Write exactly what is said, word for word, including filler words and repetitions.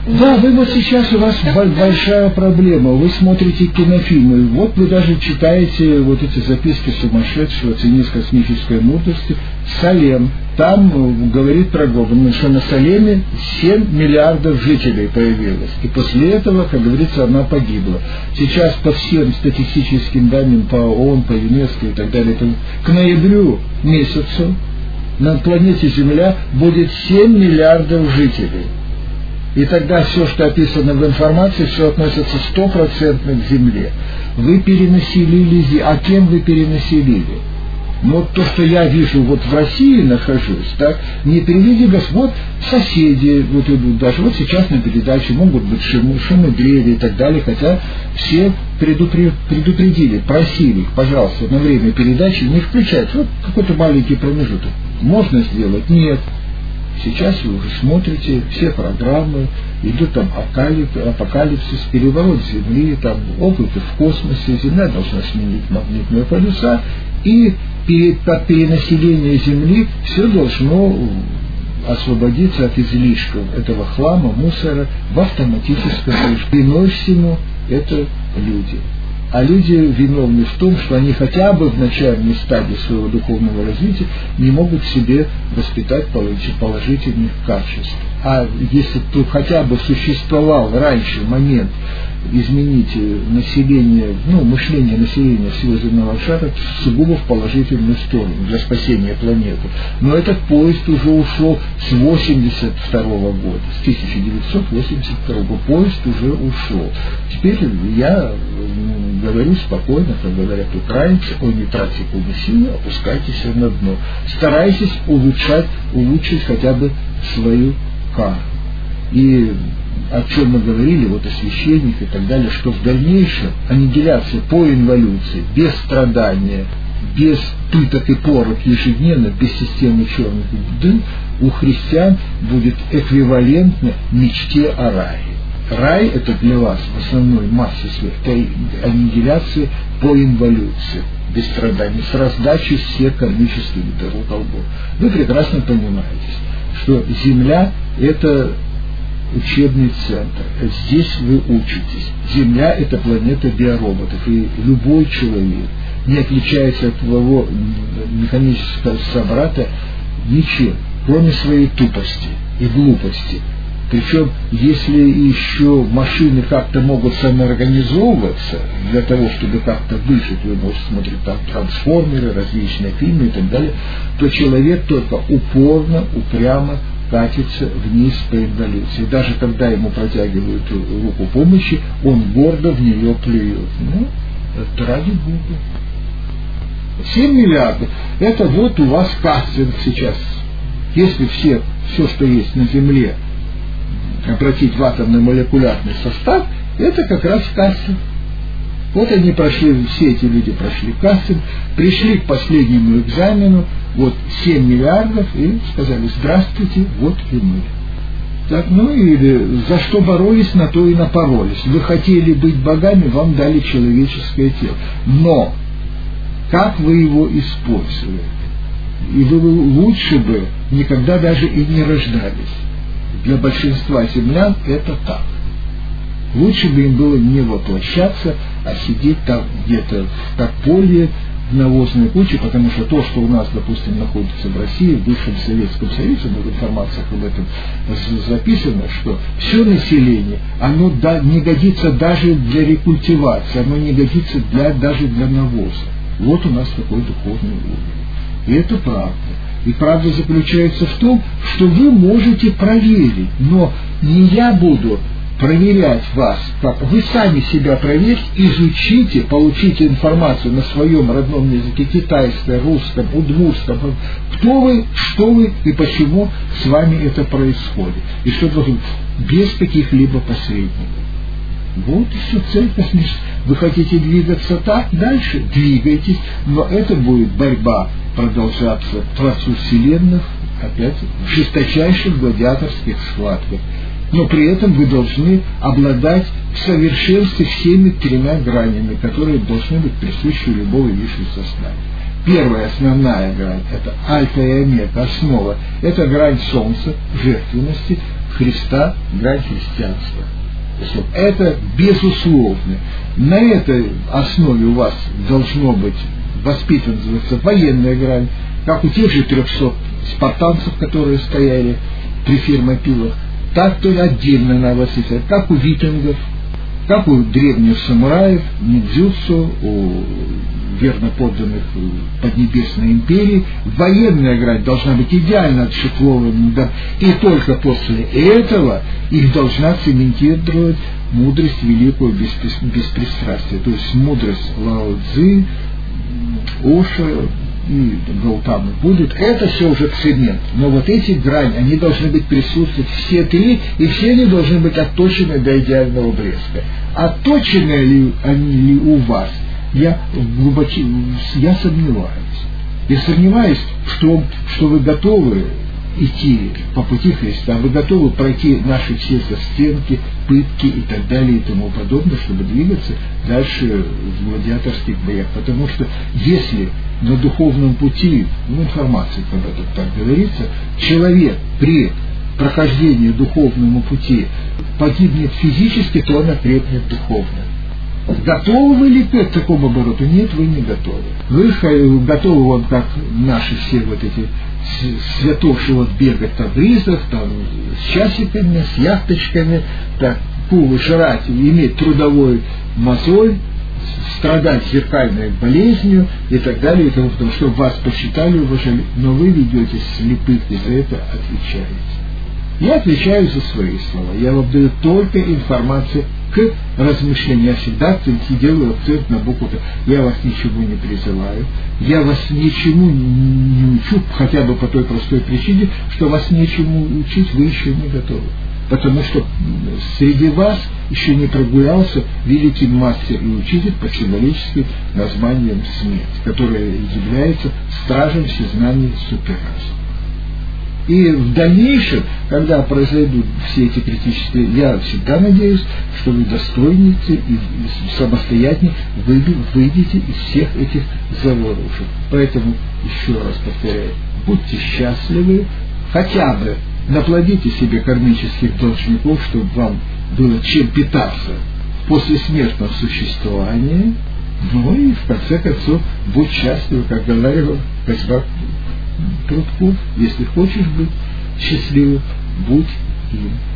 Да, вы вот сейчас, у вас большая проблема, вы смотрите кинофильмы, вот вы даже читаете вот эти записки сумасшедшего, цениц космической мудрости, Салем, там говорит про Бога, что на Салеме семь миллиардов жителей появилось, и после этого, как говорится, она погибла. Сейчас по всем статистическим данным, по ООН, по ЮНЕСКО и так далее, к ноябрю месяцу на планете Земля будет семь миллиардов жителей. И тогда все, что описано в информации, все относится стопроцентно к Земле. Вы перенаселили, а кем вы перенаселили? Ну, вот то, что я вижу, вот в России нахожусь, так, не приведи Господь, соседи вот идут, даже вот сейчас на передаче могут быть шумы, шумы дрели и так далее, хотя все предупредили, просили их, пожалуйста, на время передачи не включать, вот какой-то маленький промежуток. Можно сделать? Нет. Сейчас вы уже смотрите все программы, идут там апокалипсис, переворот Земли, там опыты в космосе, Земля должна сменить магнитные полюса, и под перенаселение Земли все должно освободиться от излишков этого хлама, мусора в автоматическом режиме. Виной всему это люди. А люди виновны в том, что они хотя бы в начальной стадии своего духовного развития не могут в себе воспитать положительных качеств. А если тут хотя бы существовал раньше момент изменить население, ну, мышление населения всего земного шара сугубо в положительную сторону для спасения планеты. Но этот поезд уже ушел с восемьдесят второго года, с тысяча девятьсот восемьдесят второго года. Поезд уже ушел. Теперь я говорю спокойно, как говорят украинцы, о, не тратьте полной силы, опускайтесь на дно. Старайтесь улучшать, улучшить хотя бы свою карму. И о чем мы говорили, вот о священниках и так далее, что в дальнейшем аннигиляция по инволюции, без страдания, без пыток и порок ежедневно, без системы черных дым, у христиан будет эквивалентно мечте о рае. Рай – это для вас в основной массе своей аннигиляции по инволюции, без страданий, с раздачей всех кармических долгов. Вы прекрасно понимаете, что Земля – это учебный центр. Здесь вы учитесь. Земля – это планета биороботов, и любой человек не отличается от твоего механического собрата ничем, кроме своей тупости и глупости. Причем, если еще машины как-то могут самоорганизовываться для того, чтобы как-то выжить, вы можете смотреть там трансформеры, различные фильмы и так далее, то человек только упорно, упрямо катится вниз по инволюции. Даже когда ему протягивают руку помощи, он гордо в нее плюет. Ну, это ради Бога. семь миллиардов. Это вот у вас кастинг сейчас. Если все, все, что есть на Земле, обратить в атомно-молекулярный состав, это как раз кастинг. Вот они прошли, все эти люди прошли кастинг, пришли к последнему экзамену, вот семь миллиардов, и сказали: здравствуйте, вот и мы. Так, ну и за что боролись, на то и напоролись. Вы хотели быть богами, вам дали человеческое тело. Но как вы его использовали? И вы лучше бы никогда даже и не рождались. Для большинства землян это так. Лучше бы им было не воплощаться, а сидеть там где-то в подполье, в навозной куче, потому что то, что у нас, допустим, находится в России, в бывшем Советском Союзе, в информациях об этом записано, что все население, оно да, не годится даже для рекультивации, оно не годится для, даже для навоза. Вот у нас такой духовный уровень. И это правда. И правда заключается в том, что вы можете проверить, но не я буду проверять вас, как вы сами себя проверьте, изучите, получите информацию на своем родном языке, китайском, русском, удмуртском, кто вы, что вы и почему с вами это происходит. И что должно без каких-либо посредников. Вот и все, цель космическая. Вы хотите двигаться так, дальше двигайтесь, но это будет борьба продолжаться Творцу Вселенных, опять в жесточайших гладиаторских схватках. Но при этом вы должны обладать в совершенстве всеми тремя гранями, которые должны быть присущи любого высшего сознания. Первая основная грань – это альфа и омега, основа – это грань Солнца, жертвенности, Христа, грань христианства. Это безусловно. На этой основе у вас должно быть воспитываться военная грань, как у тех же трехсот спартанцев, которые стояли при Фермопилах, так то отдельно на воспитывать, как у викингов, как у древних самураев, ниндзюцу, у верно подданных Поднебесной империи. Военная грань должна быть идеально отшифрована, да, и только после этого их должна цементировать мудрость великую беспристрастия, то есть мудрость Лао Цзы, Оша и Гаутамы будут, это все уже цемент. Но вот эти грани, они должны быть присутствовать все три, и все они должны быть отточены до идеального блеска. Отточены ли они ли у вас? Я глубоко, я сомневаюсь. Я сомневаюсь, что, что вы готовы идти по пути Христа, вы готовы пройти наши все застенки, пытки и так далее и тому подобное, чтобы двигаться дальше в гладиаторских боях. Потому что если на духовном пути, ну, информация об этом так говорится, человек при прохождении духовному пути погибнет физически, то он окрепнет духовно. Готовы вы ли к такому обороту? Нет, вы не готовы. Вы готовы, вот как наши все вот эти святоши вот бегать там в ризах, там с часиками, с яхточками, так, пулы жрать, иметь трудовой мозоль, страдать зеркальной болезнью и так далее, и тому, потому что вас посчитали, уважали, но вы ведете слепых и за это отвечаете. Я отвечаю за свои слова. Я вам даю только информацию к размышлению. Я всегда делаю акцент на букву «Т». Я вас ничего не призываю. Я вас ничему не учу, хотя бы по той простой причине, что вас нечему учить вы еще не готовы. Потому что среди вас еще не прогулялся великий мастер и учитель под символическим названием смерть, который является стражем всезнаний суперразума. И в дальнейшем, когда произойдут все эти критические, я всегда надеюсь, что вы достойнете и самостоятельно выйдете из всех этих заворушек. Поэтому, еще раз повторяю, будьте счастливы, хотя бы наплодите себе кармических должников, чтобы вам было чем питаться в послесмертном существовании. Ну и в конце концов, будь счастлив, как говорил Козьма Прутков, если хочешь быть счастливым, будь им.